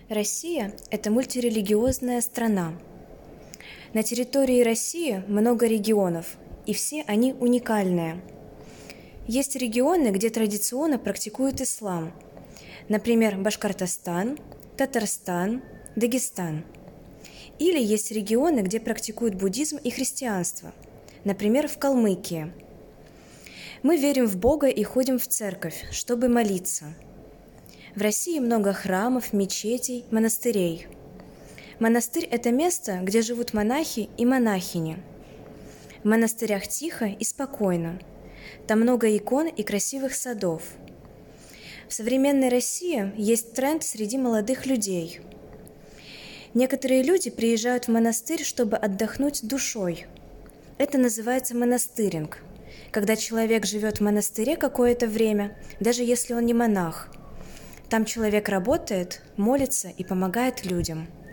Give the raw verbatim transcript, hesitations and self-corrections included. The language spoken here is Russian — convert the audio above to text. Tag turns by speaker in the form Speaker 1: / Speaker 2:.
Speaker 1: Россия– это мультирелигиозная страна. На территории России много регионов, и все они уникальные. Есть регионы, где традиционно практикуют ислам, например, Башкортостан, Татарстан, Дагестан. Или есть регионы, где практикуют буддизм и христианство, например, в Калмыкии. Мы верим в Бога и ходим в церковь, чтобы молиться. В России много храмов, мечетей, монастырей. Монастырь – это место, где живут монахи и монахини. В монастырях тихо и спокойно. Там много икон и красивых садов. В современной России есть тренд среди молодых людей. Некоторые люди приезжают в монастырь, чтобы отдохнуть душой. Это называется монастыринг, когда человек живет в монастыре какое-то время, даже если он не монах. Там человек работает, молится и помогает людям.